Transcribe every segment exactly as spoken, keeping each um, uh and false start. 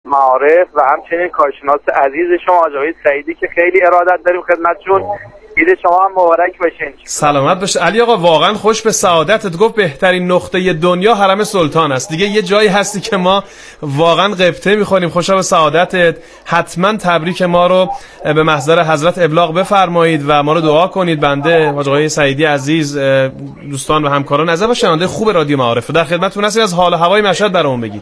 معارف و همچنین کارشناس عزیز شما آقای سعیدی که خیلی ارادت داریم خدمتشون. عید شما هم مبارک باشه. سلامت باشه. علی آقا واقعا خوش به سعادتت. گفت بهترین نقطه دنیا حرم سلطان است. دیگه یه جایی هستی که ما واقعا غبطه می‌خوریم. خوشا به سعادتت. حتما تبریک ما رو به محضر حضرت ابلاغ بفرمایید و ما رو دعا کنید. بنده آقای سعیدی عزیز، دوستان و همکاران عزیز و شنونده خوب رادیو معارف در خدمتتون هستیم. از حال و هوای مشهد برامون بگید.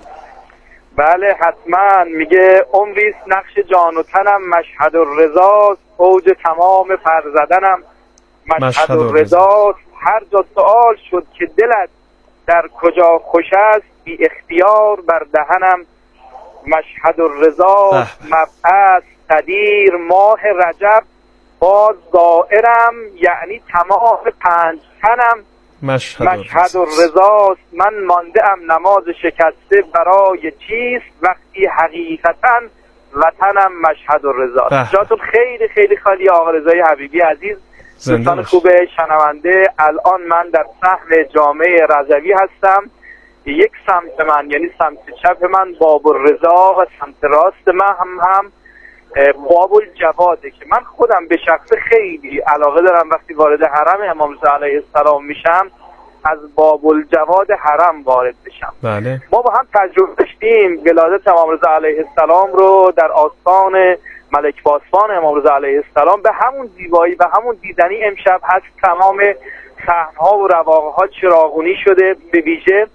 بله حتما. میگه عمریست نقش جان و تنم، مشهد الرضا اوج تمام فرزدنم، مشهد الرضا هر جا سؤال شد که دلت در کجا خوش است، بی اختیار بر دهنم، مشهد الرضا مبعث قدیر ماه رجب باز دائرم، یعنی تمام پنج تنم، مشهد الرضا. من مانده ام نماز شکسته برای چیست، وقتی حقیقتا وطنم مشهد الرضا. جاتون خیلی خیلی خالی آقا رضای حبیبی عزیز. دوستان خوب شنونده، الان من در صحن جامع رضوی هستم. یک سمت من یعنی سمت چپ من باب الرضا و سمت راست من هم هم باب الجواده که من خودم به شخص خیلی علاقه دارم وقتی وارد حرم امام رضا علیه السلام میشم از باب الجواد حرم وارد بشم. بله. ما با هم تجربه داشتیم ولادت امام رضا علیه السلام رو در آستان ملک باسفان امام رضا علیه السلام. به همون زیبایی و همون دیدنی امشب هست تمام صحن‌ها و رواقها چراغونی شده، به ویژه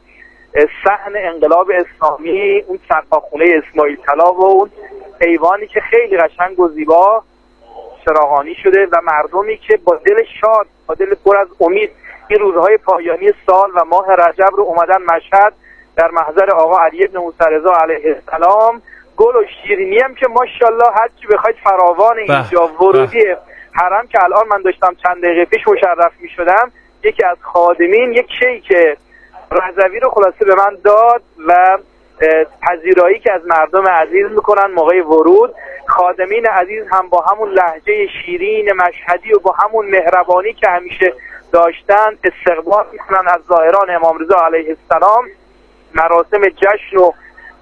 صحن انقلاب اسلامی، اون سرپاخونه اسماعیل طلا و اون ایوانی که خیلی قشنگ و زیبا چراغانی شده و مردمی که با دل شاد، با دل پر از امید این روزهای پایانی سال و ماه رجب رو اومدن مشهد در محضر آقا علی بن موسی رضا علیه السلام. گل و شیرینی هم که ماشاءالله هر چی بخواید فراوان اینجا. ورودی حرم که الان من داشتم چند دقیقه پیش مشرف می شدم، یکی از خادمین یک کیک رضوی رو خلاصه به من داد و پذیرایی که از مردم عزیز میکنن موقع ورود. خادمین عزیز هم با همون لهجه شیرین مشهدی و با همون مهربانی که همیشه داشتن استقبال میکنن از زائران امام رضا علیه السلام. مراسم جشن و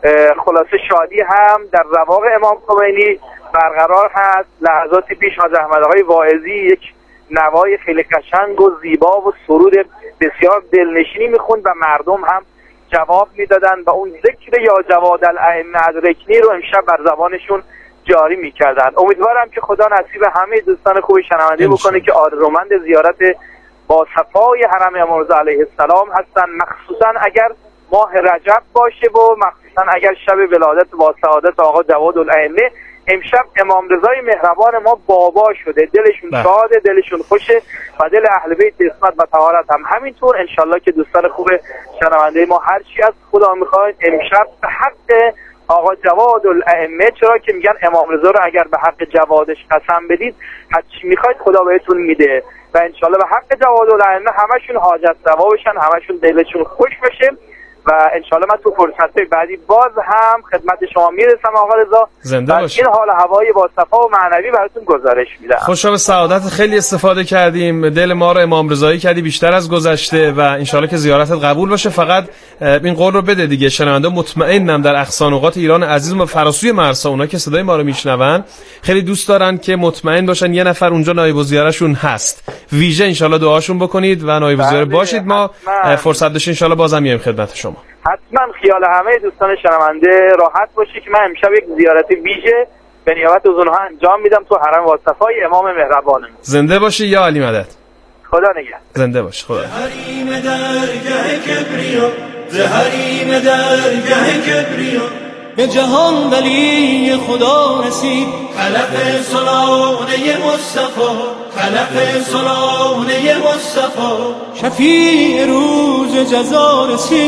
خلاصه شادی هم در رواق امام خمینی برقرار هست. لحظات پیش از احمد آقای واعظی یک نوای خیلی قشنگ و زیبا و سرود بسیار دلنشینی میخوند و مردم هم جواب میدادن و اون ذکر یا جواد الائمه ادرکنی رو امشب بر زبانشون جاری میکردن. امیدوارم که خدا نصیب همه دوستان خوب شنونده بکنه که آرزومند زیارت با صفای حرم امام رضا علیه السلام هستن، مخصوصا اگر ماه رجب باشه و مخصوصا اگر شب ولادت با سعادت آقا جواد الائمه. امشب امام رضای مهربان ما بابا شده، دلشون شاده، دلشون خوشه و دل اهل بیت عصمت و طهارت هم همینطور. انشالله که دوستان خوب شنونده ما هر چی از خدا میخواید امشب به حق آقا جواد الائمه، چرا که میگن امام رضا رو اگر به حق جوادش قسم بدید هر چی میخواید خدا بهتون میده و انشالله به حق جواد الائمه همشون حاجت روا بشن، همشون دلشون خوش بشه و انشالله من تو فرصت بعدی باز هم خدمت شما میرسم آقا رضا. زنده باشید. این حال هوای با صفا و معنوی براتون گزارش میدم. خوشا به سعادت. خیلی استفاده کردیم، دل ما رو امام رضایی کردی بیشتر از گذشته و انشالله که زیارتت قبول باشه. فقط این قول رو بده دیگه، شنونده مطمئنم در اقصا نقاط ایران عزیز و فراسوی مرزها اونا که صدای ما رو میشنون خیلی دوست دارن که مطمئن باشن یه نفر اونجا نایب الزیارهشون هست. ویژه انشالله دعاشون بکنید و نایب الزیاره باشید. ما فرصت داشتیم انشالله بازم میایم خدمت شما. حتما خیال همه دوستان شنونده راحت باشه که من امشب یک زیارت ویژه به نیابت از اونها انجام میدم تو حرم با صفای امام مهربان. زنده باشی یا علی مدد. خدا نگهدار. زنده باش. خدا. حریم درگاه کبریا، حریم درگاه کبریا، به جهان ولی خدا رسید. خلف سلانه مصطفی، خلف سلانه مصطفی، شفیع روز جزا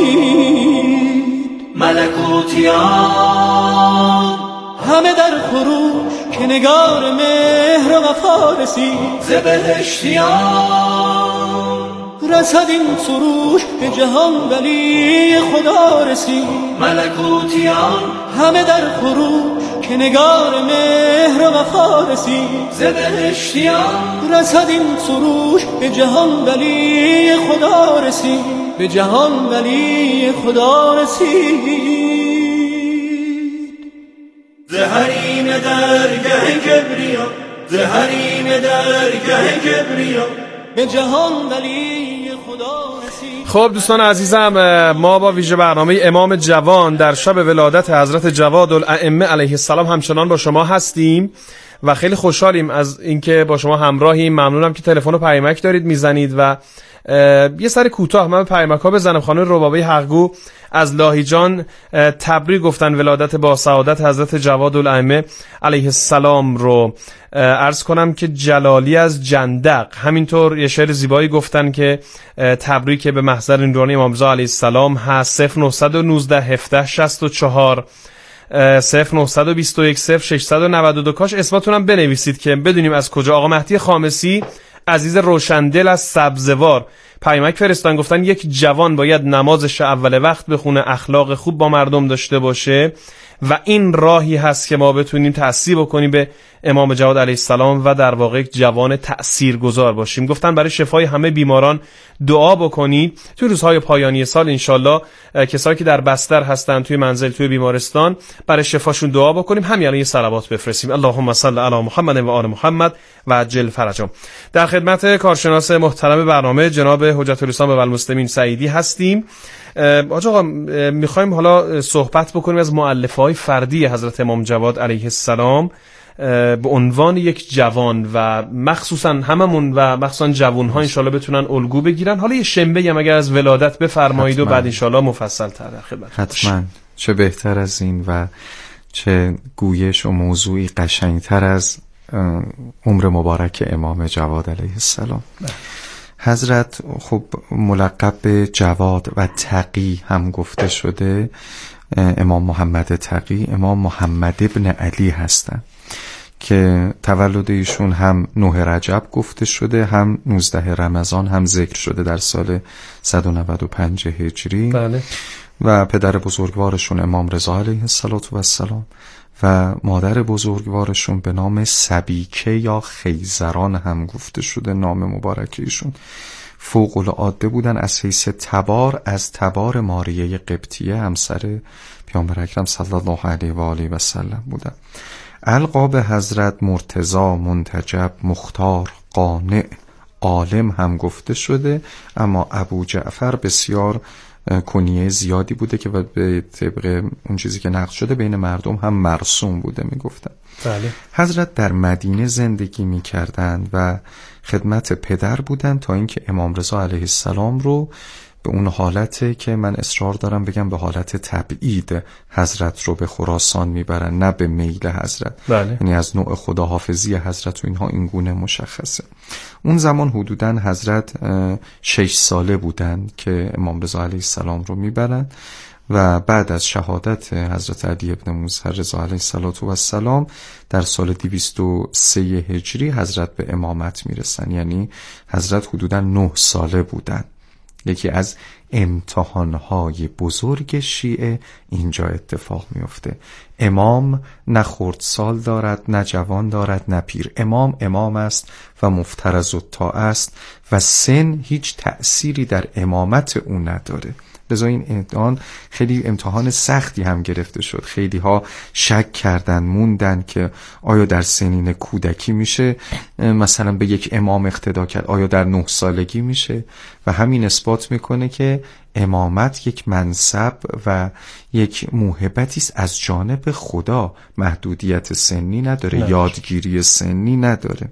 رسید. ملکوتیان همه در خروش که نگار مهر و وفا رسید. ز بهشتیان رسد این سروش به جهان ولی خدا رسید. ملکوتیان همه در خروش که نگار مهر و وفا رسید. ز بهشتیان رسد این سروش به جهان ولی خدا رسید. به جهان ولی خدا رسید. زهریم درگه کبریا، زهریم درگه کبریا، به جهان ولی خدا رسید. خب دوستان عزیزم، ما با ویژه برنامه امام جوان در شب ولادت حضرت جواد الائمه علیه السلام همچنان با شما هستیم و خیلی خوشحالیم از اینکه با شما همراهیم. ممنونم که تلفن و پیامک دارید میزنید و یه سر کوتاه من به پیامک ها بزنم. خانم ربابه حقگو از لاهیجان تبریک گفتن ولادت با سعادت حضرت جواد الائمه علیه السلام رو. عرض کنم که جلالی از جندق همینطور یه شعر زیبایی گفتن که تبریک به محضر نورانی امام رضا علیه السلام هست. صفر نهصد و نوزده هفده شصت و چهار صفر نهصد و بیست و یک صفر ششصد و نود و دو. کاش اسمتونم بنویسید که بدونیم از کجا. آقا مهدی خامسی عزیز روشندل از سبزوار پیامک فرستان، گفتن یک جوان باید نمازش اول وقت بخونه، اخلاق خوب با مردم داشته باشه و این راهی هست که ما بتونیم تأثیر بکنیم به امام جواد علیه السلام و در واقع یک جوان تأثیرگذار باشیم. گفتن برای شفای همه بیماران دعا بکنید. توی روزهای پایانی سال انشالله کسایی که در بستر هستن توی منزل توی بیمارستان برای شفاشون دعا بکنیم. همین الان یه صلوات بفرستیم. اللهم صل علی محمد و آل محمد و عجل فرجهم. در خدمت کارشناس محترم برنامه جناب حجت الاسلام و المسلمین سعیدی هستیم. آقا آقا میخوایم حالا صحبت بکنیم از مؤلفه‌های فردی حضرت امام جواد علیه السلام به عنوان یک جوان و مخصوصا هممون و مخصوصا جوان‌ها انشالله بتونن الگو بگیرن. حالا یه شنبه هم اگر از ولادت بفرمایید و بعد انشالله مفصل تر در خدمت. حتما. چه بهتر از این و چه گویش و موضوعی قشنگتر از عمر مبارک امام جواد علیه السلام. حضرت خب ملقب به جواد و تقی هم گفته شده. امام محمد تقی امام محمد ابن علی هستند که تولد ایشون هم نه رجب گفته شده، هم نوزده رمضان هم ذکر شده در سال صد و نود و پنج هجری. بله. و پدر بزرگوارشون امام رضا علیه السلام و مادر بزرگوارشون به نام سبیکه یا خیزران هم گفته شده. نام مبارک ایشون فوق العاده بودن، از حیث تبار از تبار ماریه قبطیه همسر پیامبر اکرم صلی الله علیه و آله و سلم بودن. القاب حضرت مرتضی، منتجب، مختار، قانع، عالم هم گفته شده، اما ابو جعفر بسیار کنیه زیادی بوده که به طبق اون چیزی که نقل شده بین مردم هم مرسوم بوده میگفتن. بله. حضرت در مدینه زندگی میکردند و خدمت پدر بودن تا اینکه امام رضا علیه السلام رو به اون حالته که من اصرار دارم بگم به حالت تبعید حضرت رو به خراسان میبرن، نه به میل حضرت. بله. یعنی از نوع خداحافظی حضرت و اینها این گونه مشخصه. اون زمان حدوداً حضرت شش ساله بودن که امام رضا علیه السلام رو میبرن و بعد از شهادت حضرت علی ابن موسی رضا علیه السلام در سال دویست و سه هجری حضرت به امامت میرسن. یعنی حضرت حدوداً نه ساله بودن. یکی از امتحانهای بزرگ شیعه اینجا اتفاق میفته. امام نه خردسال دارد، نه جوان دارد، نه پیر. امام امام است و مفترض الطاعه است و سن هیچ تأثیری در امامت او نداره. لذا این امتحان خیلی امتحان سختی هم گرفته شد. خیلی ها شک کردن، موندن که آیا در سنین کودکی میشه مثلا به یک امام اقتدا کرد، آیا در نه سالگی میشه؟ و همین اثبات میکنه که امامت یک منصب و یک موهبتی است از جانب خدا، محدودیت سنی نداره، نه. یادگیری سنی نداره.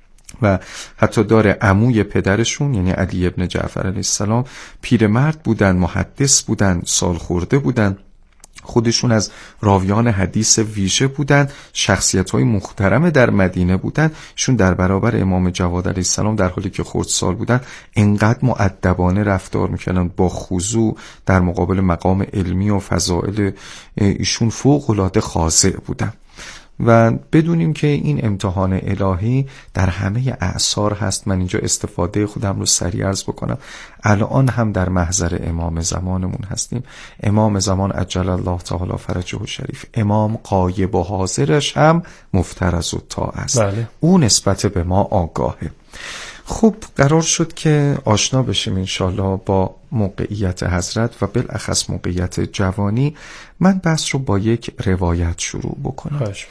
و حتی داره عموی پدرشون یعنی علی ابن جعفر علیه السلام پیرمرد بودن، محدث بودن، سال خورده بودن، خودشون از راویان حدیث ویژه بودن، شخصیت‌های محترم در مدینه بودن. شون در برابر امام جواد علیه السلام در حالی که خردسال بودن انقدر مؤدبانه رفتار میکردن، با خضوع در مقابل مقام علمی و فضائل ایشون فوق‌العاده خاضع بودن. و بدونیم که این امتحان الهی در همه اعصار هست. من اینجا استفاده خودم رو سریع عرض بکنم. الان هم در محضر امام زمانمون هستیم. امام زمان عجل الله تعالی فرجه الشریف، امام غایب و حاضرش هم مفترض الطاعه است. بله. او نسبت به ما آگاهه. خب قرار شد که آشنا بشیم انشالله با موقعیت حضرت و بالاخص موقعیت جوانی. من بحث رو با یک روایت شروع بکنم باش.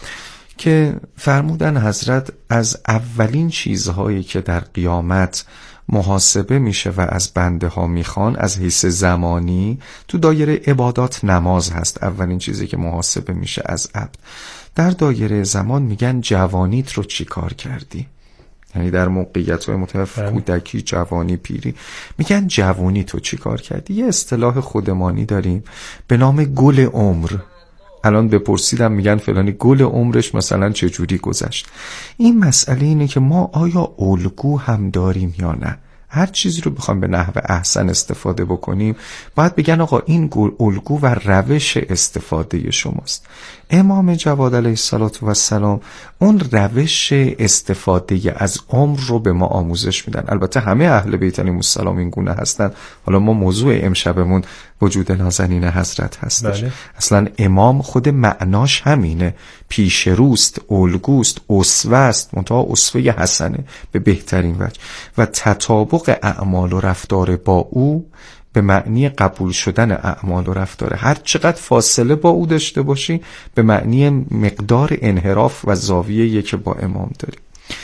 که فرمودن حضرت از اولین چیزهایی که در قیامت محاسبه میشه و از بنده ها میخوان از حیث زمانی تو دایره عبادات نماز هست. اولین چیزی که محاسبه میشه از عبد در دایره زمان میگن جوانیت رو چی کار کردی، یعنی در موقعیت های مختلف کودکی، جوانی، پیری، میگن جوانی تو چی کار کردی. یه اصطلاح خودمانی داریم به نام گل عمر. الان بپرسیدم میگن فلانی گل عمرش مثلا چجوری گذشت. این مسئله اینه که ما آیا الگو هم داریم یا نه. هر چیزی رو بخوام به نحو احسن استفاده بکنیم باید بگن آقا این الگو و روش استفاده شماست. امام جواد علیه السلام اون روش استفاده از عمر رو به ما آموزش میدن. البته همه اهل بیت علیهم السلام این گونه هستن. حالا ما موضوع امشبمون وجود نازنین حضرت هستش. بله. اصلا امام خود معناش همینه، پیش روست، الگوست، اسوه است، منتها اسوه حسنه به بهترین وجه و تطابق اعمال و رفتار با او به معنی قبول شدن اعمال و رفتار. هر چقدر فاصله با او داشته باشی به معنی مقدار انحراف و زاویه‌ای که با امام داری.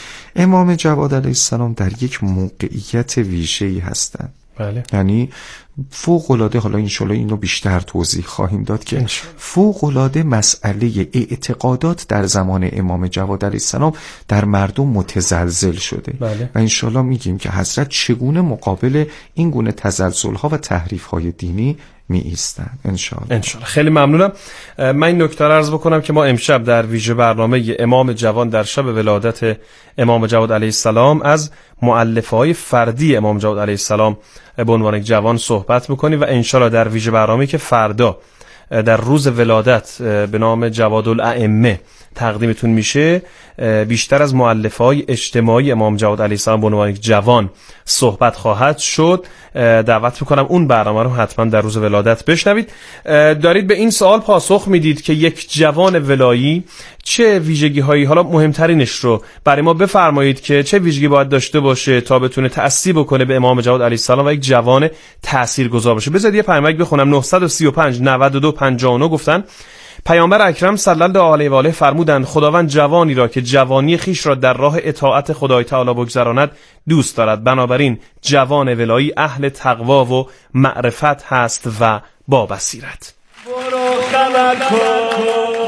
امام جواد علیه السلام در یک موقعیت ویژه‌ای هستند. بله. یعنی فوق العاده، حالا انشالله اینو بیشتر توضیح خواهیم داد که فوق العاده مسئله اعتقادات در زمان امام جواد علیه السلام در مردم متزلزل شده. بله. و انشالله میگیم که حضرت چگونه مقابل این گونه تزلزل‌ها و تحریف‌های دینی می ایستن. انشالله. انشالله. خیلی ممنونم. من این نکته رو عرض بکنم که ما امشب در ویژه برنامه امام جوان در شب ولادت امام جواد علیه السلام از مؤلفه‌های فردی امام جواد علیه السلام به عنوان جوان صحبت می‌کنیم و انشالله در ویژه برنامه‌ای که فردا در روز ولادت به نام جواد الائمه تقدیمتون میشه بیشتر از مؤلفه‌های اجتماعی امام جواد علیه السلام به عنوان جوان صحبت خواهد شد. دعوت میکنم اون برنامه رو حتما در روز ولادت بشنوید. دارید به این سوال پاسخ میدید که یک جوان ولایی چه ویژگی هایی، حالا مهمترینش رو برای ما بفرمایید که چه ویژگی باید داشته باشه تا بتونه تأثیر بکنه به امام جواد علیه السلام و یک جوان تاثیرگذار باشه. بذارید یه پیامک بخونم. نه سه پنج نود و دو پنجاه و نه گفتن پیامبر اکرم صلی الله علیه و آله فرمودند خداوند جوانی را که جوانی خیش را در راه اطاعت خدای تعالی بگذراند دوست دارد. بنابراین جوان ولایی اهل تقوا و معرفت هست و با بصیرت. برو خبر کن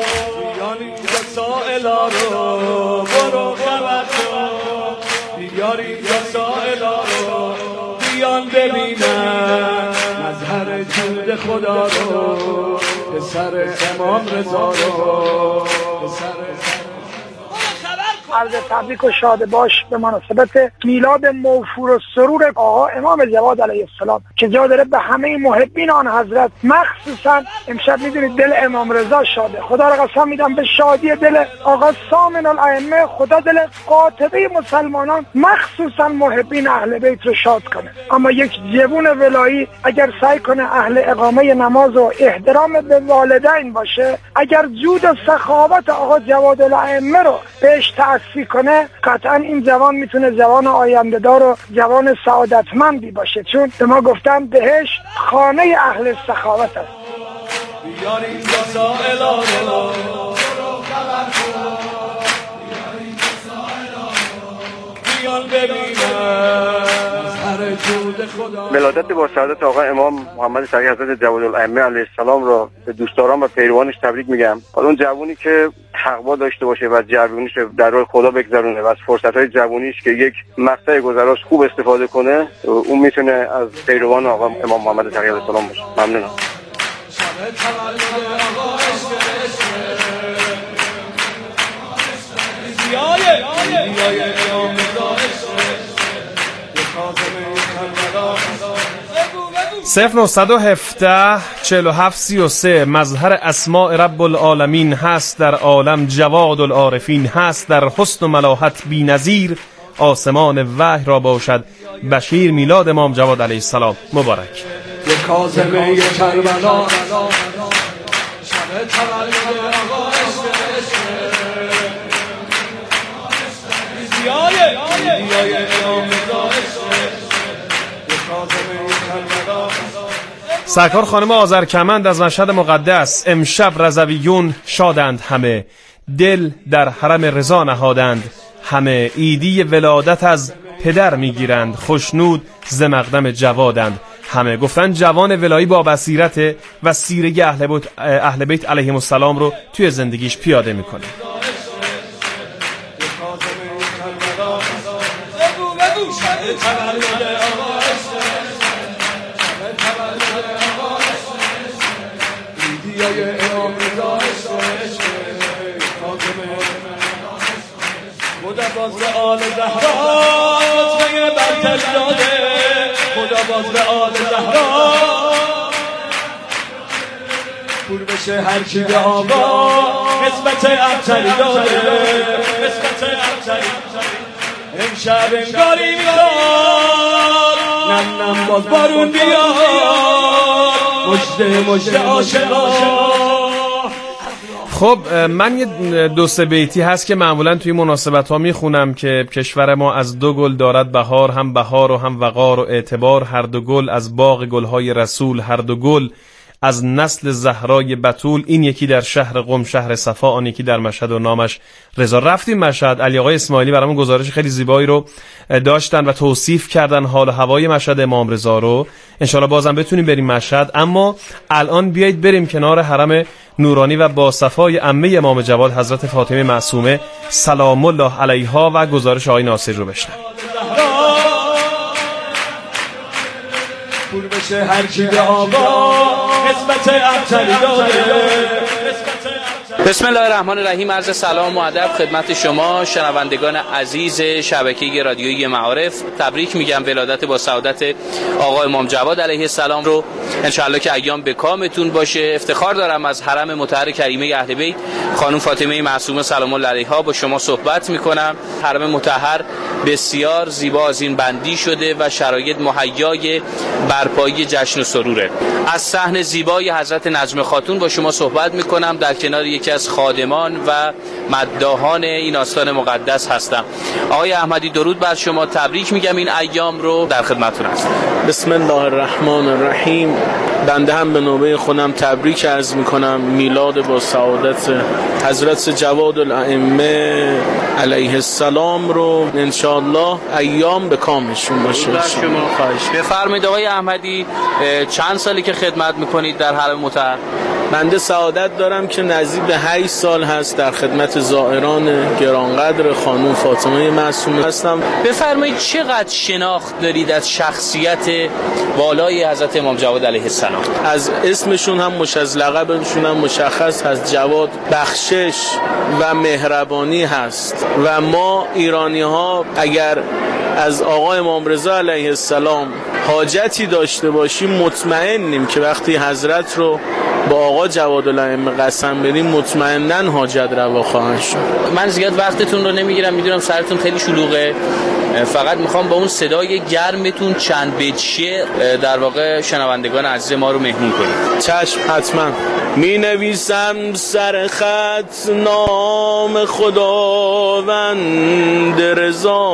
یاری سائلا رو، برو خبر کن یاری سائلا رو، بیان ببینن مظهر جود خدا رو، پسر امام رضا رو، پسر عرض تبریک و شاد باش به مناسبت میلاد موفور و سرور آقا امام جواد علیه السلام که جا داره به همه محبین آن حضرت. مخصوصا امشب میدونید دل امام رضا شاده. خدا را قسم میدم به شادی دل آقا سامن الائمه خدا دل قاطبه مسلمانان مخصوصا محبین اهل بیت رو شاد کنه. اما یک جوون ولایی اگر سعی کنه اهل اقامه نماز و احترام به والدین باشه، اگر جود و سخاوت آقا جواد الائمه رو بهش تأثیر کنه، قطعا این جوان میتونه جوان آینده دار و جوان سعادتمندی باشه، چون به ما گفتن بهش خانه اهل سخاوت است. ولادت با سعادت آقا امام محمد سریع حضرت جواد الائمه علیه السلام را به دوستداران و پیروانش تبریک میگم. حالا اون جوانی که تقوا داشته باشه و جوونیش در راه خدا بگذرونه و از فرصت‌های جوونیش که یک مقطع گذراش خوب استفاده کنه، اون میتونه از پیروان آقا امام محمد سریع علیه السلام باشه. ممنونم. صفر نهصد و هفده چهل و هفت سی و سه مظهر اسماء رب العالمین هست در عالم جواد العارفین هست در حسن و ملاحت بی نظیر آسمان وحی را باشد بشیر. میلاد امام جواد علیه السلام مبارک. یه کاظمه یه کربلا شب تولد آقا عشق عشق زیایه زیایه امام سرکار خانم آذرکمند از مشهد مقدس: امشب رضویون شادند همه، دل در حرم رضا نهادند همه، ایدی ولادت از پدر میگیرند، خوشنود ز مقدم جوادند همه. گفتن جوان ولایی با بصیرت و سیره اهل بیت اهل بیت علیهم السلام رو توی زندگیش پیاده میکنه. خدا باز به آل زهرا خطبه برتر داده، خدا باز به آل زهرا پور بشه هر کی به آقا قسمت ابتری داده، قسمت ابتری امشب انگاری میاد نم نم باز بارون بیاد، مجده مجده عاشقا. خب من یه دو سه بیتی هست که معمولا توی مناسبت ها میخونم که کشور ما از دو گل دارد بهار، هم بهار و هم وقار و اعتبار، هر دو گل از باغ گلهای رسول، هر دو گل از نسل زهرای بتول، این یکی در شهر قم شهر صفا، آن یکی در مشهد و نامش رضا. رفتیم مشهد، علی آقای اسماعیلی برامون گزارش خیلی زیبایی رو داشتن و توصیف کردن حال و هوای مشهد امام رضا رو. انشالله بازم بتونیم بریم مشهد، اما الان بیایید بریم کنار حرم نورانی و با صفای عمه امام جواد حضرت فاطمه معصومه سلام الله علیها و گزارش آقای ناصر رو بشنویم. پور بشه هر کی به آقا قسمت ابتری داده. بسم الله الرحمن الرحیم. عرض سلام و ادب خدمت شما شنوندگان عزیز شبکه رادیویی معارف. تبریک میگم ولادت با سعادت آقا امام جواد علیه السلام رو. انشالله که ایام به کامتون باشه. افتخار دارم از حرم مطهر کریمه اهل بیت خانم فاطمه معصومه سلام الله علیها با شما صحبت میکنم. حرم مطهر بسیار زیبا از این بندی شده و شرایط مهیای برپایی جشن و سروره. از صحن زیبای حضرت نجم خاتون با شما صحبت میکنم در کنار یکی از خادمان و مداحان این آستان مقدس هستم. آقای احمدی درود بر شما، تبریک میگم این ایام رو، در خدمتتون هستم. بسم الله الرحمن الرحیم. بنده هم به نوبه خودم تبریک عرض میکنم میلاد با سعادت حضرت جواد الائمه علیه السلام رو. انشاءالله ایام به کامشون باشه. شما خواهش بفرمایید آقای احمدی، چند سالی که خدمت میکنید در حرم مطهر؟ بنده سعادت دارم که نزدیک به هشت سال هست در خدمت زائران گرانقدر خانم فاطمه معصومه هستم. بفرمایید چقدر شناخت دارید از شخصیت والای حضرت امام جواد علیه السلام؟ از اسمشون هم مش از لقبشون هم مشخص هست، جواد بخشش و مهربانی هست و ما ایرانی ها اگر از آقا امام رضا علیه السلام حاجتی داشته باشیم مطمئنیم که وقتی حضرت رو با آقا جواد الائمه قسم بدیم مطمئناً حاجت روا خواهد شد. من زیاد وقتتون رو نمیگیرم، میدونم سرتون خیلی شلوغه، فقط میخوام با اون صدای گرمتون چند بیت شعر در واقع شنوندگان عزیز ما رو مهمون کنید. چشم حتما. می نویسم سر خط نام خداوند رضا،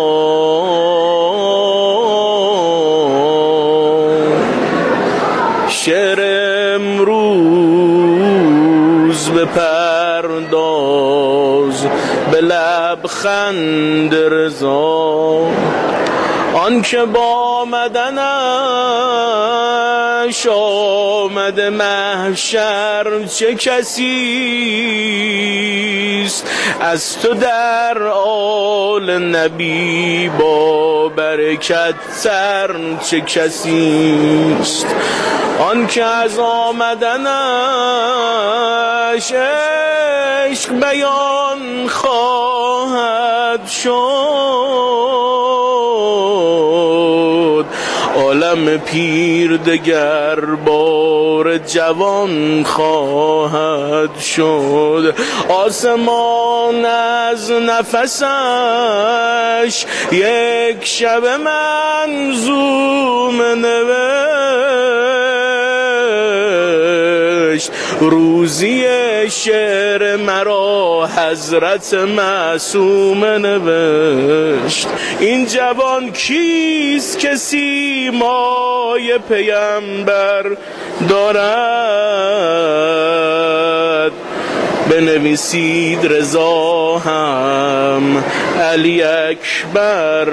شعر امروز به پرداز به لبخند رضا، آن که با مدنش آمد محشر چه کسیست، از تو در آل نبی با برکت تر چه کسیست، آن که از آمدنش عشق بیان خواهد شد، عالم پیر دگر بار جوان خواهد شد، آسمان از نفسش یک شب منظوم نوشت، نوشت. روزی شعر مرا حضرت معصوم نوشت. این جوان کیست که سیمای پیامبر دارد؟ بنویسید رضا هم علی اکبر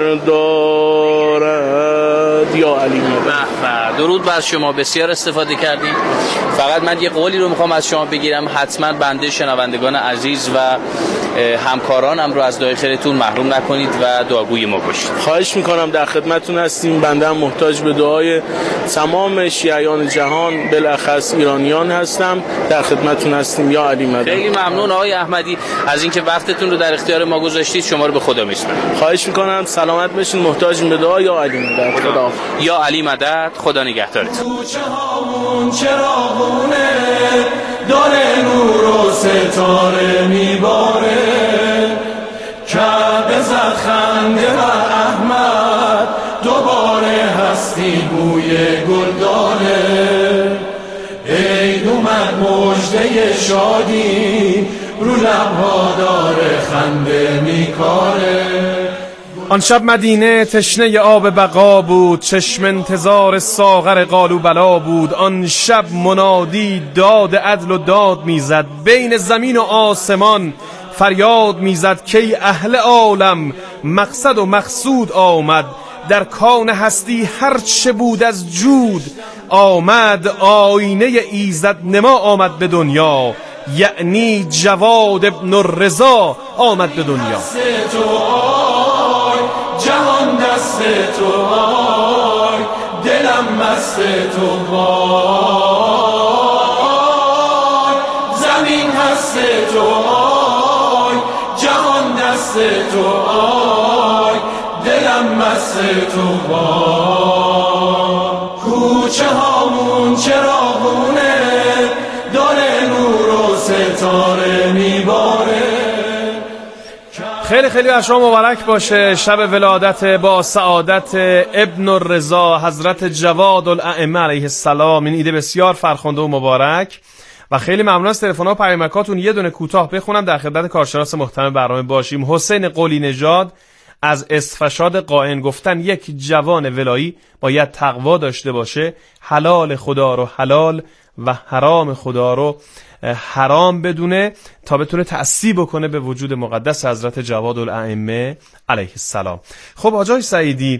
دارد. یا علی مبارک. درود بر شما، بسیار استفاده کردید. فقط من یه قولی رو میخوام از شما بگیرم، حتما بنده شنوندگان عزیز و همکارانم رو از دعای خیرتون محروم نکنید و دعاگوی ما باشید. خواهش میکنم، در خدمتتون هستیم. بنده هم محتاج به دعای تمام شیعیان جهان، بالاخص ایرانیان هستم. در خدمتتون هستیم. یا علی مدد. خیلی ممنون آقای احمدی از اینکه وقتتون رو در اختیار ما گذاشتید. شما رو به خدا میسپارم. خواهش میکنم، سلامت باشین. محتاجیم به دعا. یا علی مدد. خدا. یا علی مدد. خدا نگهدارت. کوچه هامون چراغونه، داره نور و ستاره میباره، کعبه زد خنده و احمد دوباره هستی بوی گل داره. عید اومد مژده شادی، رو لبها داره خنده میکاره. آن شب مدینه تشنه آب بقا بود، چشم انتظار ساغر قالو بلا بود. آن شب منادی داد عدل و داد میزد، بین زمین و آسمان فریاد میزد که اهل عالم مقصد و مقصود آمد. در کان هستی هر چه بود از جود آمد، آینه ایزد نما آمد به دنیا، یعنی جواد ابن الرضا آمد به دنیا. جهان دست تو آی، دلم مست تو وای، زمین هست تو آی، جهان دست تو آی، دلم مست تو وای. کوچه هامون چراغونه، داره نور و ستاره میباره. خیلی خیلی بر شما مبارک باشه شب ولادت با سعادت ابن الرضا حضرت جواد الائمه علیه السلام. این ایده بسیار فرخنده و مبارک و خیلی ممنون از تلفن‌ها و پیامکاتون. یه دونه کوتاه بخونم در خدمت کارشناس محترم برنامه باشیم. حسین قلی نژاد از اسفشاد قائن گفتن یک جوان ولایی باید تقوا داشته باشه، حلال خدا رو حلال و حرام خدا رو حرام بدونه تا بتونه تأثیر بکنه به وجود مقدس حضرت جواد الائمه علیه السلام. خب آقای سعیدی،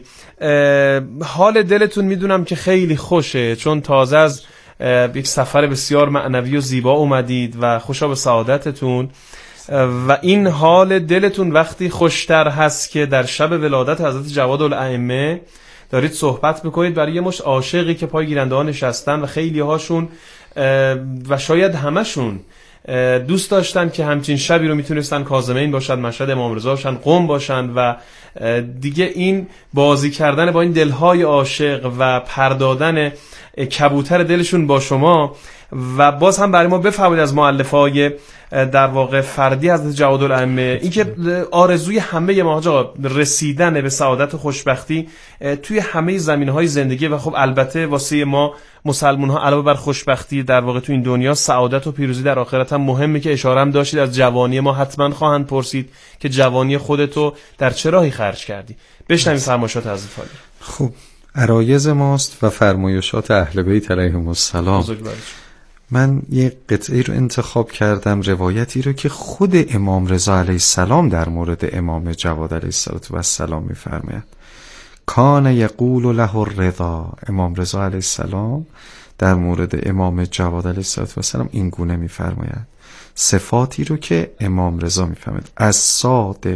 حال دلتون میدونم که خیلی خوشه، چون تازه از یک سفر بسیار معنوی و زیبا اومدید و خوشا به سعادتتون و این حال دلتون وقتی خوشتر هست که در شب ولادت حضرت جواد الائمه دارید صحبت میکنید برای یه مشت عاشقی که پای گیرنده ها نشستن و خیلی هاشون و شاید همشون دوست داشتن که همچین شبی رو میتونستن کاظمین باشن، مشهد امام رضا باشن، قم باشن و دیگه این بازی کردن با این دلهای عاشق و پردادن کبوتر دلشون با شما و باز هم برای ما بفهمید از مؤلفه‌های در واقع فردی حضرت جواد الائمه این که آرزوی همه ما آقا رسیدن به سعادت و خوشبختی توی همه زمینه‌های زندگی و خب البته واسه ما مسلمان‌ها علاوه بر خوشبختی در واقع تو این دنیا سعادت و پیروزی در آخرت هم مهمه که اشاره هم داشتید از جوانی ما حتما خواهند پرسید که جوانی خودتو در چه راهی خرج کردی. بشنویم فرمایشات حضرت علی. خب عرایض ماست و فرمایشات اهل بیت علیهم السلام. من یه قطعه رو انتخاب کردم، روایتی رو که خود امام رضا علیه السلام در مورد امام جواد علیه السلام می‌فرماید. کان یقول له الرضا، امام رضا علیه السلام در مورد امام جواد علیه السلام این گونه می‌فرماید، صفاتی رو که امام رضا می‌فرماید: الصادق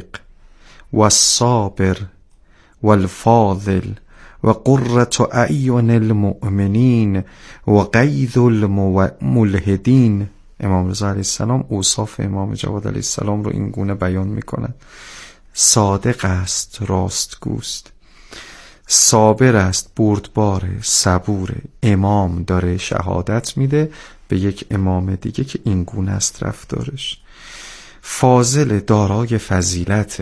والصابر والفاضل و قرة اعین المؤمنین و قید الملحدین. امام رضا علیه السلام اوصاف امام جواد علیه السلام رو این گونه بیان میکنند: صادق است، راستگوست، صابر است، بردباره، صبوره. امام داره شهادت میده به یک امام دیگه که این گونه است رفتارش. فاضل، دارای فضیلت،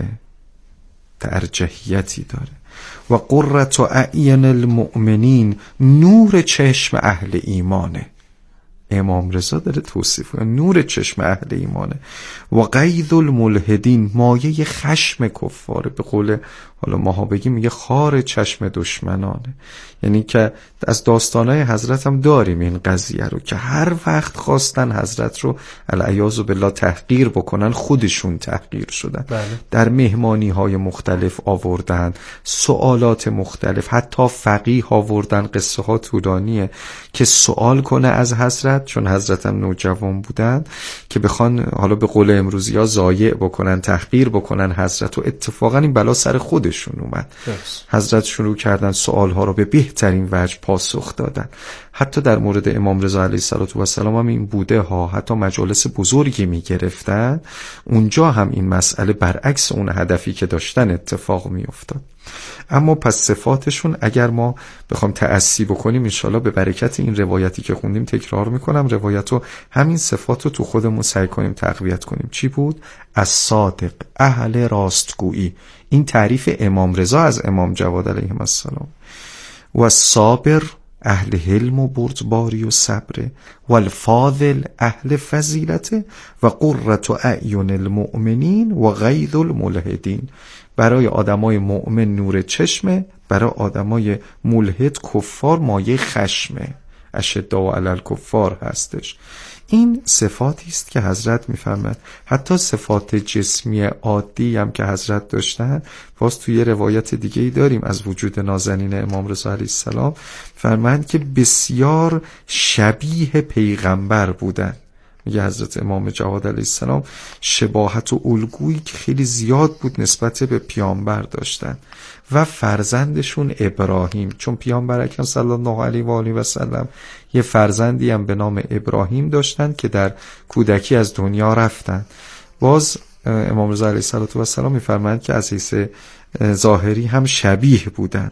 ارجحیتی داره. و قرة اعین المؤمنین، نور چشم اهل ایمانه. امام رضا داره توصیف کنه، نور چشم اهل ایمانه. و قید الملحدین، مایه خشم کفاره، به قول حالا ماها بگیم میگه خار چشم دشمنانه. یعنی که از داستانهای حضرت هم داریم این قضیه رو که هر وقت خواستن حضرت رو العیاذ بالله تحقیر بکنن خودشون تحقیر شدن. بله. در مهمانی های مختلف آوردن، سوالات مختلف، حتی فقیه آوردن، قصه ها طولانیه که سوال کنه از حضرت، چون حضرت هم نوجوان بودن، که بخوان حالا به قول امروزی ها ضایع بکنن، تحقیر بکنن حضرت، و اتفاقا این بلا سر خودشون اومد. yes. حضرت شروع کردن سوال ها رو به بهترین وجه پاسخ دادن. حتی در مورد امام رضا علیه السلام هم این بوده ها، حتی مجالس بزرگی می گرفتن، اونجا هم این مسئله برعکس اون هدفی که داشتن اتفاق می افتاد. اما پس صفاتشون اگر ما بخوام تأسی بکنیم انشالله به برکت این روایتی که خوندیم، تکرار میکنم روایت رو، همین صفات رو تو خودمون سعی کنیم تقویت کنیم. چی بود؟ الصادق، اهل راستگویی. این تعریف امام رضا از امام جواد علیه السلام. و الصابر، اهل حلم و بردباری و صبر. و الفاضل، اهل فضیلت. و قرة اعین المؤمنین و غیظ الملحدین، برای آدمای مؤمن نور چشمه، برای آدمای ملحد کفار مایه خشمه، اشداء علی الکفار هستش. این صفاتی است که حضرت میفرماد. حتی صفات جسمی عادی هم که حضرت داشتن، باز توی روایت دیگه ای داریم از وجود نازنین امام رضا علیه السلام، فرمایند که بسیار شبیه پیغمبر بودن. میگه حضرت امام جواد علیه السلام شباهت و الگویی که خیلی زیاد بود نسبت به پیامبر داشتن. و فرزندشون ابراهیم، چون پیامبر اکرم صلی الله علیه و آله و سلم یه فرزندی هم به نام ابراهیم داشتن که در کودکی از دنیا رفتن. باز امام رضا علیه السلام میفرمایند که از حیث ظاهری هم شبیه بودن.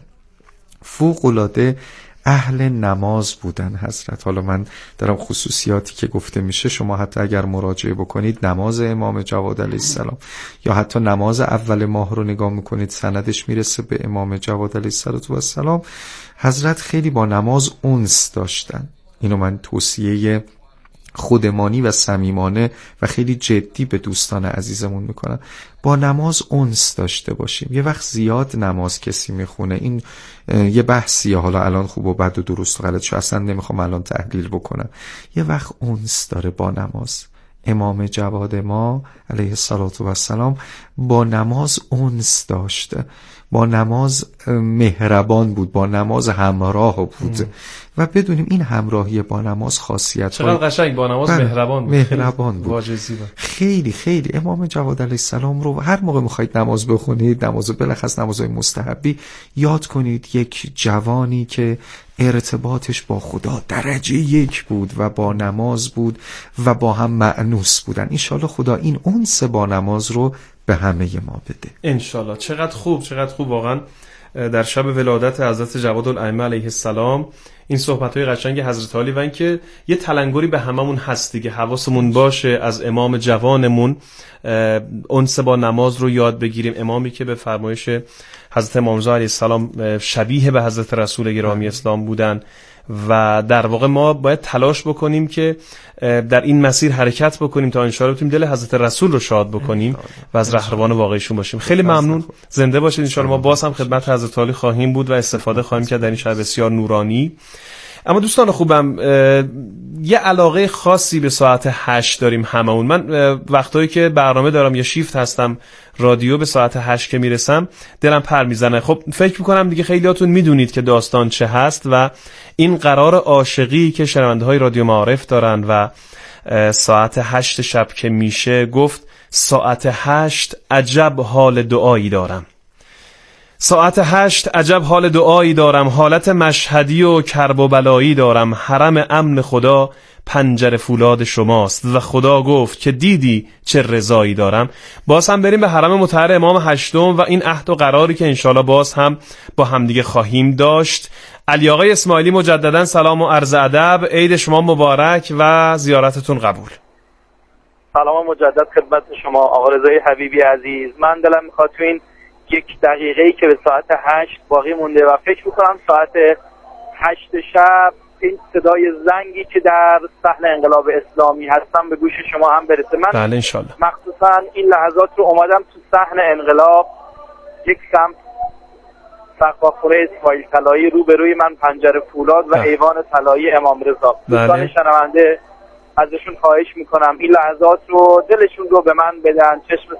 فوق العاده اهل نماز بودن حضرت. حالا من دارم خصوصیاتی که گفته میشه، شما حتی اگر مراجعه بکنید نماز امام جواد علیه السلام یا حتی نماز اول ماه رو نگاه میکنید، سندش میرسه به امام جواد علیه السلام. حضرت خیلی با نماز انس داشتن. اینو من توصیه خودمانی و صمیمانه و خیلی جدی به دوستان عزیزمون میکنم، با نماز انس داشته باشیم. یه وقت زیاد نماز کسی میخونه، این یه بحثیه، حالا الان خوب و بد و درست و غلط شو اصلا نمیخوام الان تحلیل بکنم. یه وقت انس داره با نماز. امام جواد ما علیه السلام با نماز انس داشته، با نماز مهربان بود، با نماز همراه بود. ام. و بدونیم این همراهی با نماز خاصیت چقدر قشنگ با نماز مهربان بود. مهربان بود. خیلی خیلی امام جواد علیه السلام رو هر موقع میخواید نماز بخونید، نماز بلخص نمازهای مستحبی، یاد کنید یک جوانی که ارتباطش با خدا درجه یک بود و با نماز بود و با هم مأنوس بودن. انشالله خدا این انس با نماز رو به همه ما بده انشالله. چقدر خوب، چقدر خوب. واقعا در شب ولادت حضرت جواد الائمه علیه السلام این صحبت‌های قشنگ حضرت علی و اینکه یه تلنگری به هممون هست دیگه، حواسمون باشه از امام جوانمون انس با نماز رو یاد بگیریم. امامی که به فرمایش حضرت امام رضا علیه السلام شبیه به حضرت رسول گرامی اسلام بودن و در واقع ما باید تلاش بکنیم که در این مسیر حرکت بکنیم تا انشاءالله بتونیم دل حضرت رسول رو شاد بکنیم و از رهروان واقعیشون باشیم. خیلی ممنون، زنده باشید. انشاءالله ما باز هم خدمت حضرت علی خواهیم بود و استفاده خواهیم کرد در این شب بسیار نورانی. اما دوستان خوبم، یه علاقه خاصی به ساعت هشت داریم هممون. من وقتایی که برنامه دارم یا شیفت هستم رادیو، به ساعت هشت که میرسم دلم پر میزنه. خب فکر میکنم دیگه خیلیاتون میدونید که داستان چه هست و این قرار عاشقی که شنونده های رادیو معارف دارن و ساعت هشت شب که میشه گفت ساعت هشت عجب حال دعایی دارم. ساعت هشت عجب حال دعایی دارم، حالت مشهدی و کرب و بلایی دارم. حرم امن خدا پنجره فولاد شماست و خدا گفت که دیدی چه رضایی دارم. باز هم بریم به حرم مطهر امام هشتم و این عهد و قراری که انشالله باز هم با همدیگه خواهیم داشت. علی آقای اسماعیلی مجددا سلام و عرض ادب، عید شما مبارک و زیارتتون قبول. سلام مجدد خدمت شما آقا رضای حبیبی عزیز. من دلم میخواد تو این یک دقیقه‌ای که به ساعت هشت باقی مونده و فکر میکنم ساعت هشت شب این صدای زنگی که در صحن انقلاب اسلامی هستم به گوش شما هم برسه. من بله انشالله. مخصوصا این لحظات رو اومدم تو صحن انقلاب، یک سمت سقف‌خوره اسماعیل طلایی، روبروی من پنجره فولاد و ایوان طلایی امام رضا. دوستان شنونده ازشون خواهش میکنم این لحظات رو دلشون رو به من بدن، چشم